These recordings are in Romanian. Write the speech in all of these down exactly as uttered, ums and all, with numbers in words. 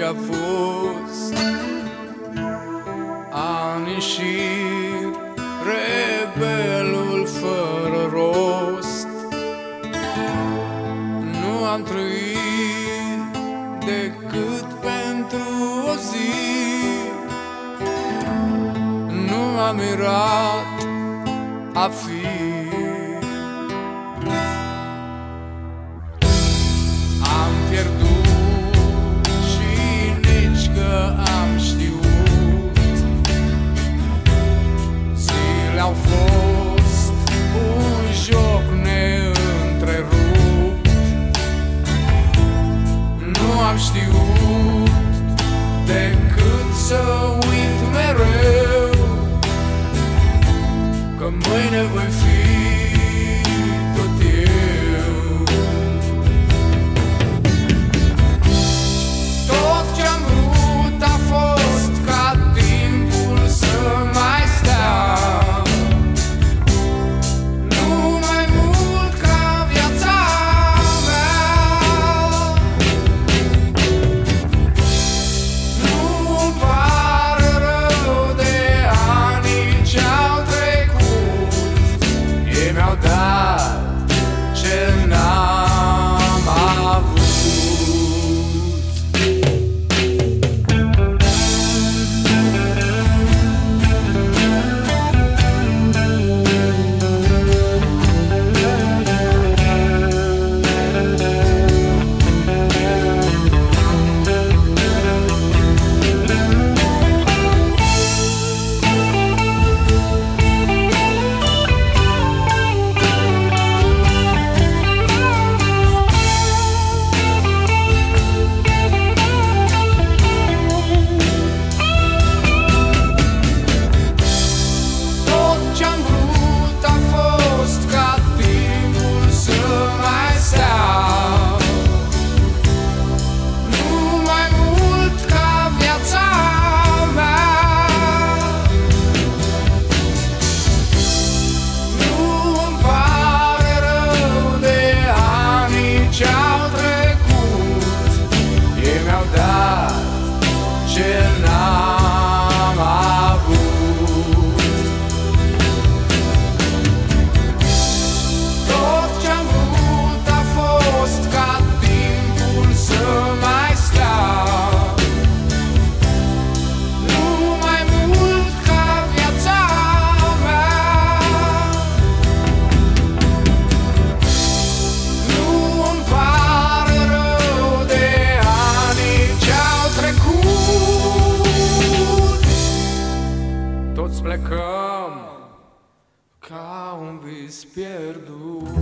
ce-a fost. Ani și rebelul fără rost. Nu am trăit decât pentru o zi. Nu m-am mirat a fi. Am pierdut și nici că am știut. Zile au fost un joc neîntrerupt. Nu am știut decât să uit mereu că mâine voi fi tot eu. Tot ce-am vrut a fost ca timpul să mai stea, nu mai mult ca viața mea. Nu-mi pare rău de anii ce-au trecut. Ei mi-au dat ce n-am avut. Ce n-am avut. Tot ce-am vrut a fost ca timpul să mai stea, nu mai mult ca viața mea. Nu-mi pare rău de anii ce-au trecut. Toți plecăm ca un vis pierdut.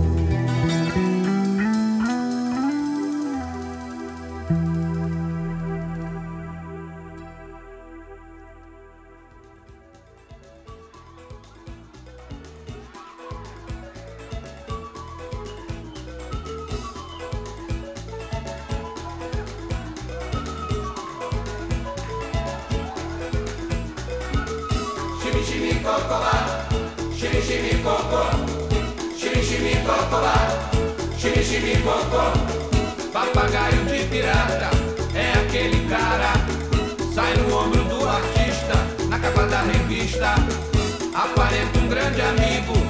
Shimmy cocola, shimmy shimmy coco, shimmy shimmy cocola, shimmy shimmy coco. Papagaio de pirata é aquele cara, sai no ombro do artista, na capa da revista, aparenta um grande amigo,